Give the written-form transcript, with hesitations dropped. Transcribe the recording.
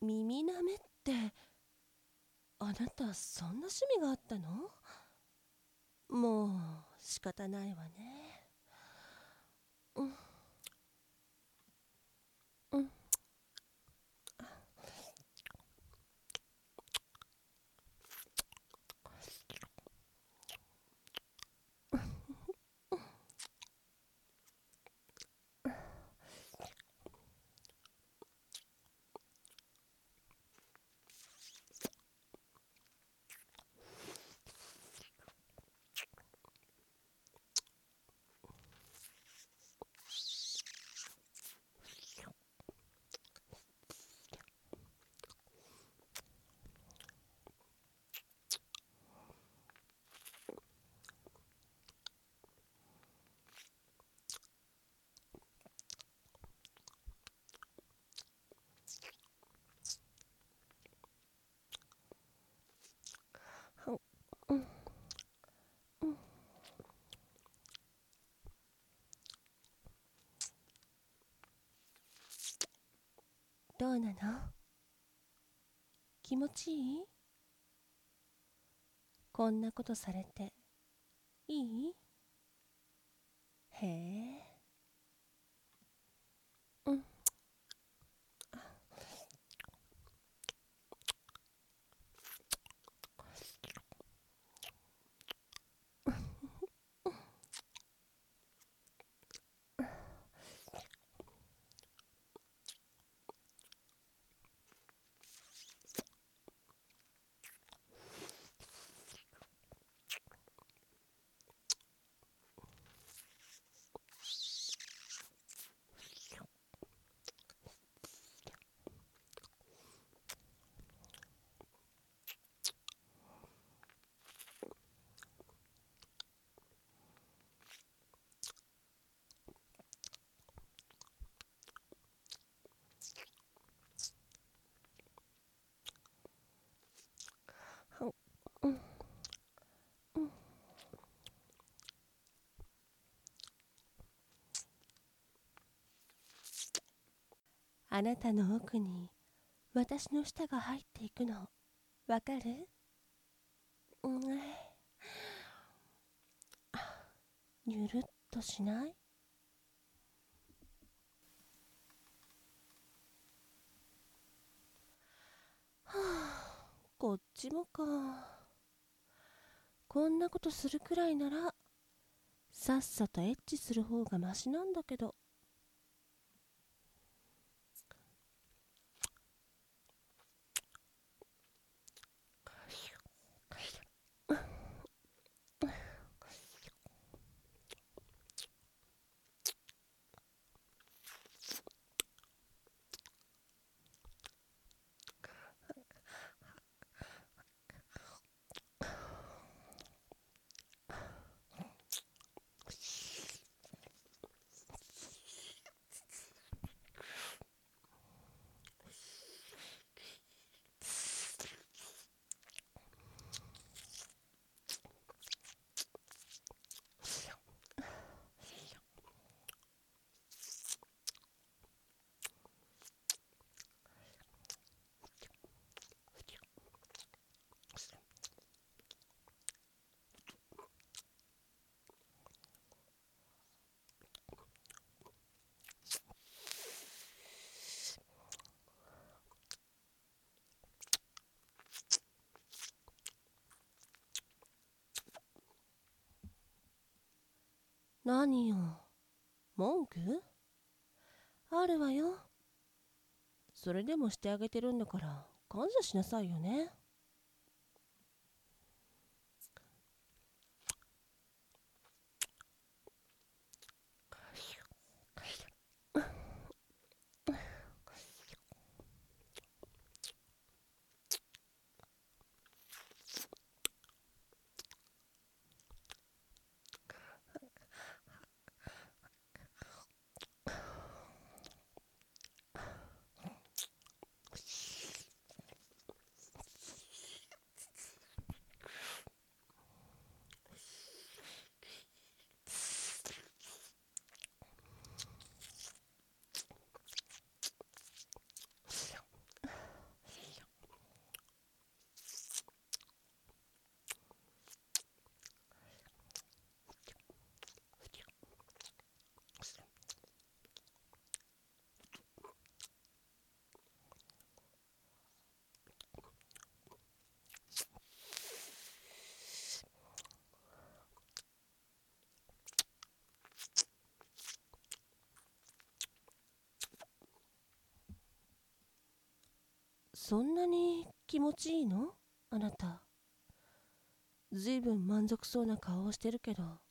耳なめって、あなたそんな趣味があったの？もう仕方ないわね。うん、うん。うん、うん。どうなの？気持ちいい？こんなことされていい？へえ。うん。うん、うん。あなたの奥に私の舌が入っていくの、わかる？うん。ゆるっとしない？はあ、こっちもか。こんなことするくらいならさっさとエッチする方がマシなんだけど。何よ、文句あるわよ。それでもしてあげてるんだから感謝しなさいよね。 そんなに気持ちいいの？あなた。ずいぶん満足そうな顔をしてるけど。